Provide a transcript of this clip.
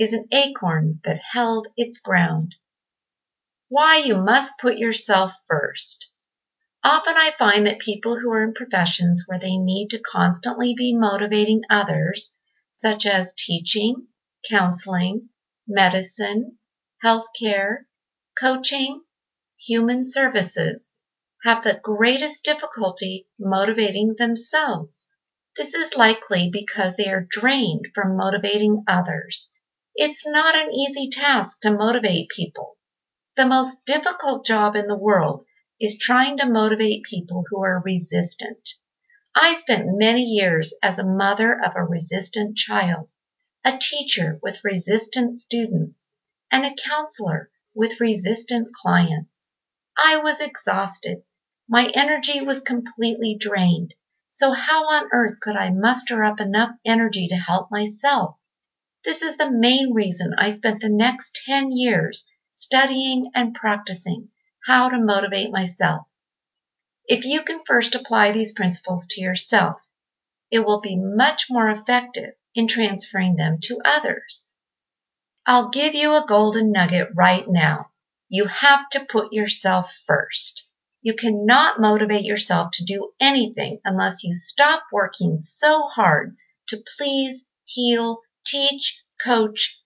is an acorn that held its ground. Why you must put yourself first. Often I find that people who are in professions where they need to constantly be motivating others, such as teaching, counseling, medicine, healthcare, coaching, human services, have the greatest difficulty motivating themselves. This is likely because they are drained from motivating others. It's not an easy task to motivate people. The most difficult job in the world is trying to motivate people who are resistant. I spent many years as a mother of a resistant child, a teacher with resistant students, and a counselor with resistant clients. I was exhausted. My energy was completely drained. So how on earth could I muster up enough energy to help myself? This is the main reason I spent the next 10 years studying and practicing how to motivate myself. If you can first apply these principles to yourself, it will be much more effective in transferring them to others. I'll give you a golden nugget right now. You have to put yourself first. You cannot motivate yourself to do anything unless you stop working so hard to please, heal, teach, coach,